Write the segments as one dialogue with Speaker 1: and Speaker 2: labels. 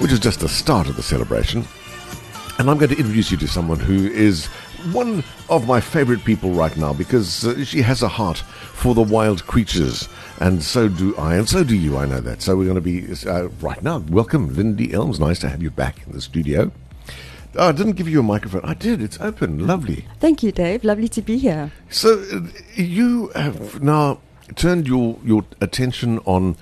Speaker 1: which is just the start of the celebration. And I'm going to introduce you to someone who is one of my favorite people right now because she has a heart for the wild creatures. And so do I, and so do you, I know that. So we're going to be, right now, welcome, Lindy Elms. Nice to have you back in the studio. Oh, I didn't give you a microphone. I did. It's open. Lovely.
Speaker 2: Thank you, Dave. Lovely to be here.
Speaker 1: So you have now turned your attention on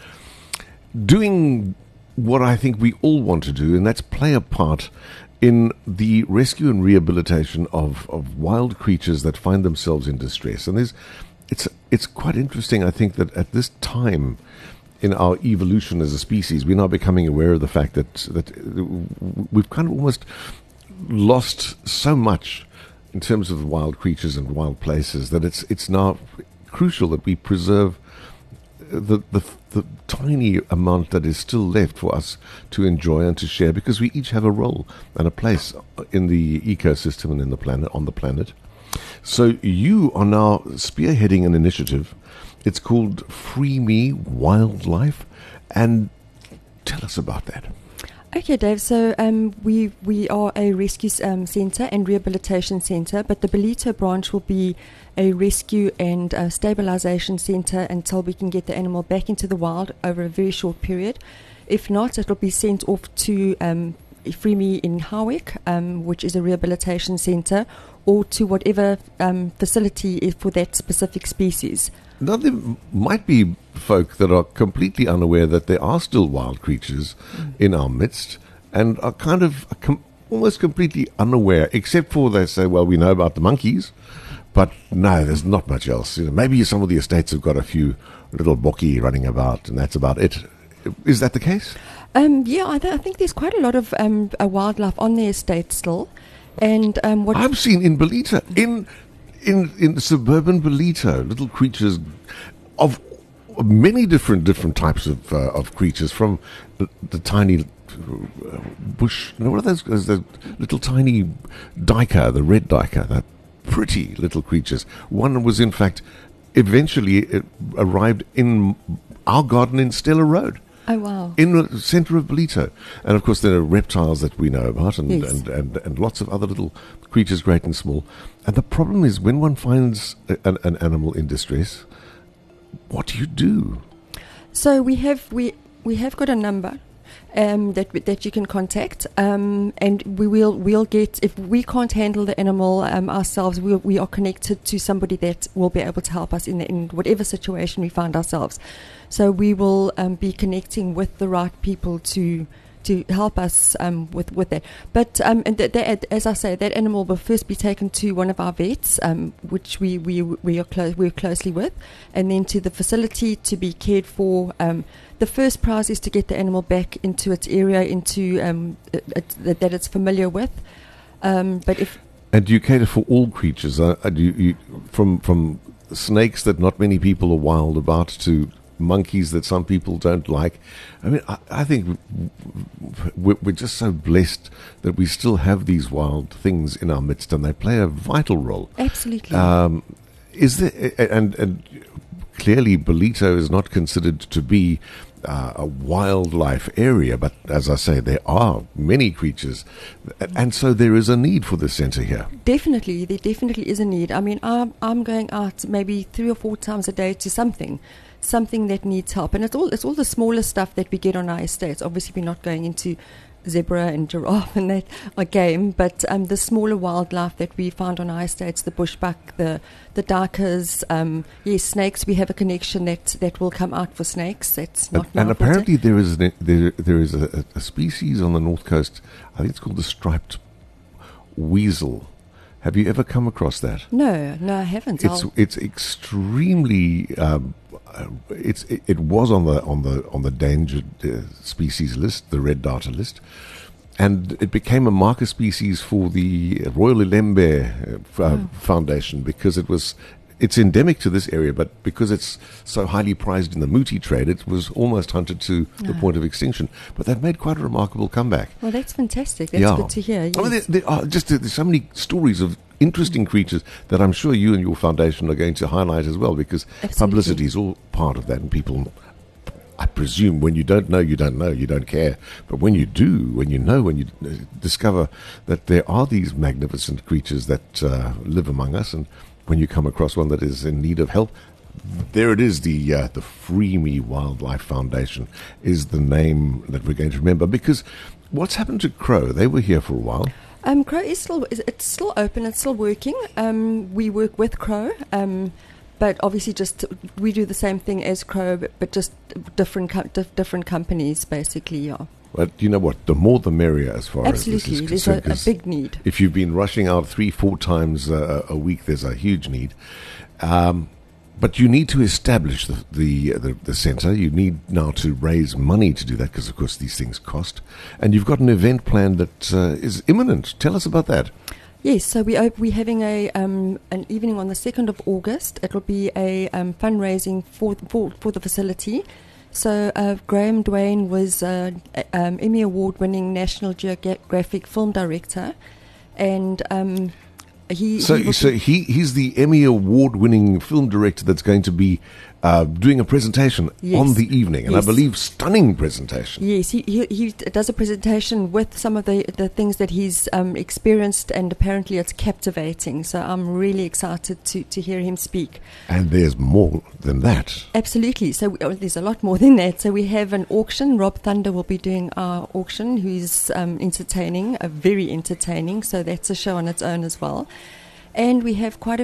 Speaker 1: doing what I think we all want to do, and that's play a part in the rescue and rehabilitation of wild creatures that find themselves in distress. And it's quite interesting, I think, that at this time in our evolution as a species, we're now becoming aware of the fact that we've kind of almost lost so much in terms of wild creatures and wild places that it's now crucial that we preserve the tiny amount that is still left for us to enjoy and to share, because we each have a role and a place in the ecosystem and in the planet, on the planet. So you are now spearheading an initiative. It's called Free Me Wildlife, and tell us about that.
Speaker 2: Okay, Dave. So we are a rescue centre and rehabilitation centre, but the Ballito branch will be a rescue and stabilisation centre until we can get the animal back into the wild over a very short period. If not, it will be sent off to Free Me in Howick, which is a rehabilitation centre, or to whatever facility is for that specific species.
Speaker 1: Now, there might be folk that are completely unaware that there are still wild creatures in our midst and are kind of almost completely unaware, except for they say, well, we know about the monkeys, but no, there's not much else. You know, maybe some of the estates have got a few little bokkie running about, and that's about it. Is that the case?
Speaker 2: Yeah, I think there's quite a lot of wildlife on the estate still. And what
Speaker 1: I've seen in Ballito, in suburban Ballito, little creatures of many different types of creatures, from the tiny bush. What are those? The little tiny duiker, the red duiker, that pretty little creatures. One was, in fact, eventually arrived in our garden in Stella Road.
Speaker 2: Oh, wow.
Speaker 1: In the centre of Ballito. And, of course, there are reptiles that we know about and,
Speaker 2: Yes.
Speaker 1: and lots of other little creatures, great and small. And the problem is, when one finds an animal in distress, what do you do?
Speaker 2: So we have got a number that you can contact, and we'll get, if we can't handle the animal ourselves, we are connected to somebody that will be able to help us in whatever situation we find ourselves. So we will be connecting with the right people to help us with that. But as I say, that animal will first be taken to one of our vets, which we're closely with, and then to the facility to be cared for. The first prize is to get the animal back into its area, into that it's familiar with. And
Speaker 1: do you cater for all creatures? Do you, from snakes that not many people are wild about to monkeys that some people don't like? I mean, I think we're just so blessed that we still have these wild things in our midst, and they play a vital role.
Speaker 2: Absolutely.
Speaker 1: Is there, and clearly Ballito is not considered to be a wildlife area, but as I say, there are many creatures, and so there is a need for the centre here.
Speaker 2: Definitely, there definitely is a need. I mean, I'm going out maybe 3 or 4 times a day to something that needs help, and it's all the smaller stuff that we get on our estates. Obviously, we're not going into zebra and giraffe and that are game, but the smaller wildlife that we find on our estates, the bushbuck, the duikers, yes, snakes. We have a connection that will come out for snakes. That's not
Speaker 1: and apparently there is a species on the north coast. I think it's called the striped weasel. Have you ever come across that?
Speaker 2: No, I haven't.
Speaker 1: It's extremely. It was on the endangered species list, the red data list, and it became a marker species for the Royal Ilembe Foundation because it's endemic to this area, but because it's so highly prized in the muti trade, it was almost hunted to the point of extinction. But they've made quite a remarkable comeback.
Speaker 2: Well, that's fantastic. That's good to hear. Yes.
Speaker 1: I mean, there's so many stories of interesting creatures that I'm sure you and your foundation are going to highlight as well, because
Speaker 2: Absolutely.
Speaker 1: publicity is all part of that, and people I presume when you don't know, you don't know, you don't care. But when you do, when you discover that there are these magnificent creatures that live among us, and when you come across one that is in need of help, there it is. The Free Me Wildlife Foundation is the name that we're going to remember. Because what's happened to Crow? They were here for a while.
Speaker 2: Crow is still open. It's still working. We work with Crow, but obviously we do the same thing as Crow, but just different companies, basically. Yeah.
Speaker 1: But you know what? The more the merrier, as far
Speaker 2: Absolutely.
Speaker 1: as this is
Speaker 2: There's
Speaker 1: concerned.
Speaker 2: a big need.
Speaker 1: If you've been rushing out 3-4 times a week, there's a huge need. But you need to establish the centre. You need now to raise money to do that because, of course, these things cost. And you've got an event planned that is imminent. Tell us about that.
Speaker 2: Yes, so we're having an evening on the 2nd of August. It will be a fundraising for the facility. So Graham Dwayne was Emmy Award-winning National Geographic film director, and he's the Emmy Award-winning film director that's going to be doing a presentation on the evening, and I believe stunning presentation. Yes, he does a presentation with some of the things that he's experienced, and apparently it's captivating. So I'm really excited to hear him speak. And
Speaker 1: there's more than that.
Speaker 2: Absolutely. So there's a lot more than that. So we have an auction. Rob Thunder will be doing our auction, who's entertaining, very entertaining. So that's a show on its own as well. And we have quite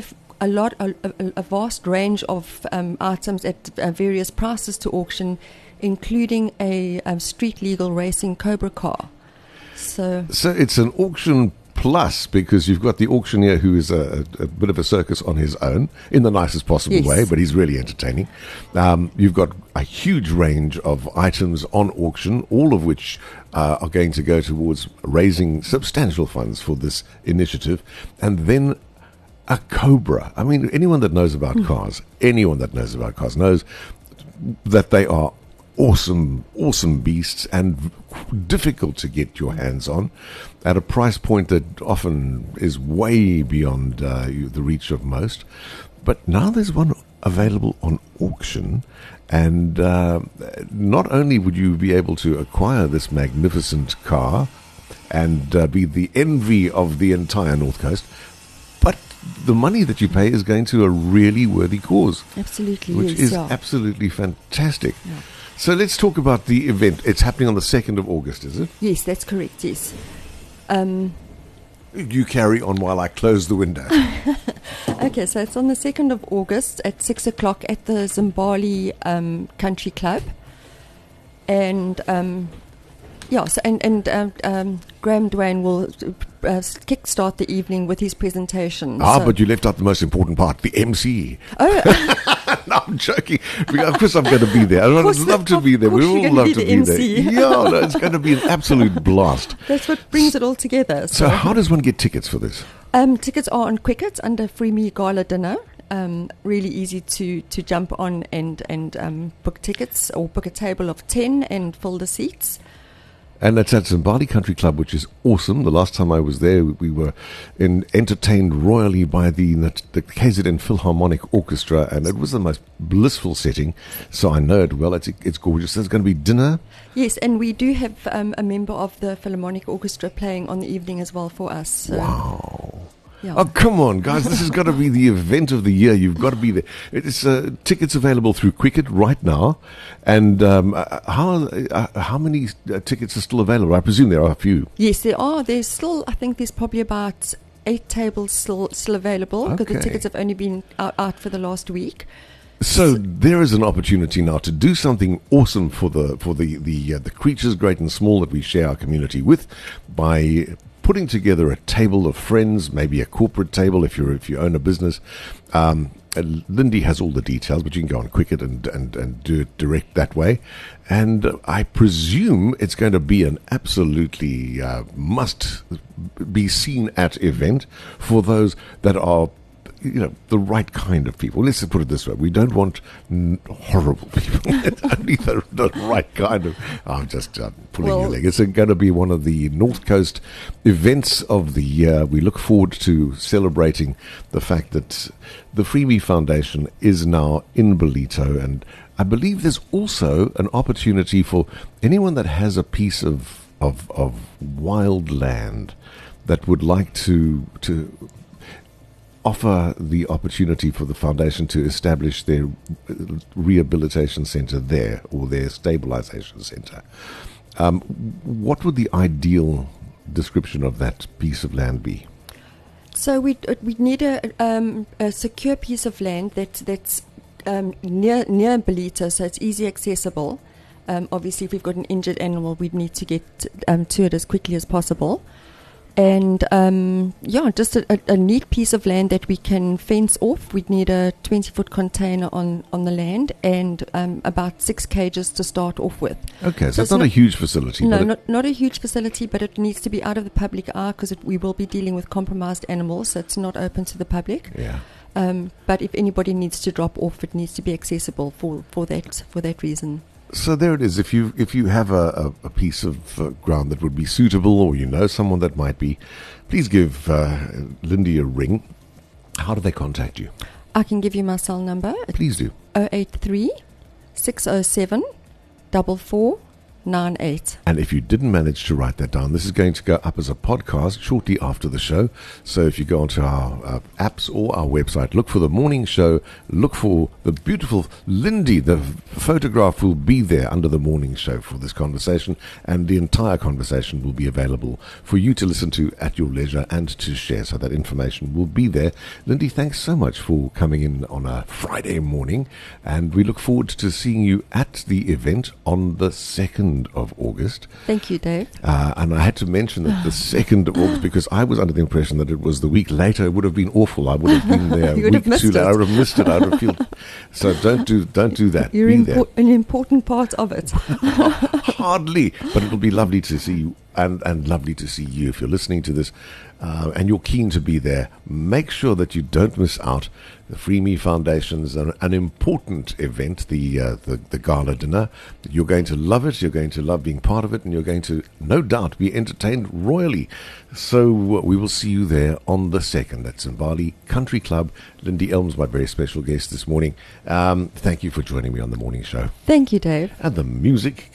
Speaker 2: a vast range of items at various prices to auction, including a street legal racing Cobra car. So
Speaker 1: it's an auction plus, because you've got the auctioneer who is a bit of a circus on his own, in the nicest possible way, but he's really entertaining. You've got a huge range of items on auction, all of which are going to go towards raising substantial funds for this initiative. And then a Cobra. I mean, anyone that knows about cars knows that they are awesome beasts and difficult to get your hands on at a price point that often is way beyond the reach of most. But now there's one available on auction, and not only would you be able to acquire this magnificent car and be the envy of the entire North Coast, but the money that you pay is going to a really worthy cause.
Speaker 2: Absolutely,
Speaker 1: which is absolutely fantastic. Yeah. So let's talk about the event. It's happening on the 2nd of August, is it?
Speaker 2: Yes, that's correct, yes.
Speaker 1: You carry on while I close the window.
Speaker 2: Okay, so it's on the 2nd of August at 6 o'clock at the Zimbali Country Club. And Graham Dwayne will kickstart the evening with his presentation.
Speaker 1: But you left out the most important part, the MC.
Speaker 2: Oh,
Speaker 1: no, I'm joking. Of course I'm going to be there. I'd love to be there. We all love to be there. Yeah, no, it's going to be an absolute blast.
Speaker 2: That's what brings it all together.
Speaker 1: So how does one get tickets for this?
Speaker 2: Tickets are on Quicket under Free Me Gala Dinner. Really easy to jump on and book tickets, or book a table of 10 and fill the seats.
Speaker 1: And that's at Zimbali Country Club, which is awesome. The last time I was there, we were entertained royally by the KZN Philharmonic Orchestra, and it was the most blissful setting. So I know it well. It's gorgeous. There's going to be dinner.
Speaker 2: Yes, and we do have a member of the Philharmonic Orchestra playing on the evening as well for us. So.
Speaker 1: Wow. Yeah. Oh, come on, guys. This has got to be the event of the year. You've got to be there. It's tickets available through Quicket right now. And how many tickets are still available? I presume there are a few.
Speaker 2: Yes, there are. There's still, I think there's probably about 8 tables still available, because the tickets have only been out for the last week.
Speaker 1: So there is an opportunity now to do something awesome for the creatures, great and small, that we share our community with, by putting together a table of friends, maybe a corporate table if you own a business. Lindy has all the details, but you can go on Quicket and do it direct that way. And I presume it's going to be an absolutely must be seen at event for those that are, the right kind of people. Let's put it this way. We don't want horrible people. Only the right kind of... I'm just pulling your leg. It's going to be one of the North Coast events of the year. We look forward to celebrating the fact that the Free Me Foundation is now in Ballito, and I believe there's also an opportunity for anyone that has a piece of wild land that would like to offer the opportunity for the foundation to establish their rehabilitation center there, or their stabilization center. What would the ideal description of that piece of land be?
Speaker 2: So we need a secure piece of land that's near Belito, so it's easy accessible. Obviously, if we've got an injured animal, we'd need to get to it as quickly as possible. And just a neat piece of land that we can fence off. We'd need a 20-foot container on the land, and about 6 cages to start off with.
Speaker 1: Okay, so it's not a huge facility.
Speaker 2: No, not a huge facility, but it needs to be out of the public eye, because we will be dealing with compromised animals, so it's not open to the public.
Speaker 1: Yeah.
Speaker 2: But if anybody needs to drop off, it needs to be accessible for that reason.
Speaker 1: So there it is. If you have a piece of ground that would be suitable, or you know someone that might be, please give Lindy a ring. How do they contact you?
Speaker 2: I can give you my cell number.
Speaker 1: Please do.
Speaker 2: 083 607 4498.
Speaker 1: And if you didn't manage to write that down, this is going to go up as a podcast shortly after the show. So if you go onto our apps or our website, look for the morning show, look for the beautiful Lindy. The photograph will be there under the morning show for this conversation, and the entire conversation will be available for you to listen to at your leisure and to share. So that information will be there. Lindy, thanks so much for coming in on a Friday morning, and we look forward to seeing you at the event on the 2nd of August.
Speaker 2: Thank you, Dave.
Speaker 1: And I had to mention that the 2nd of August, because I was under the impression that it was the week later. It would have been awful. I would have been there a week too late. I would have missed it. I would have felt so. Don't do that.
Speaker 2: You're an important part of it.
Speaker 1: Hardly, but it'll be lovely to see you, and lovely to see you if you're listening to this, and you're keen to be there. Make sure that you don't miss out. The Free Me Foundation is an important event, the gala dinner. You're going to love it. You're going to love being part of it, and you're going to, no doubt, be entertained royally. So we will see you there on the 2nd. That's in Bali Country Club. Lindy Elms, my very special guest this morning. Thank you for joining me on the morning show.
Speaker 2: Thank you, Dave.
Speaker 1: And the music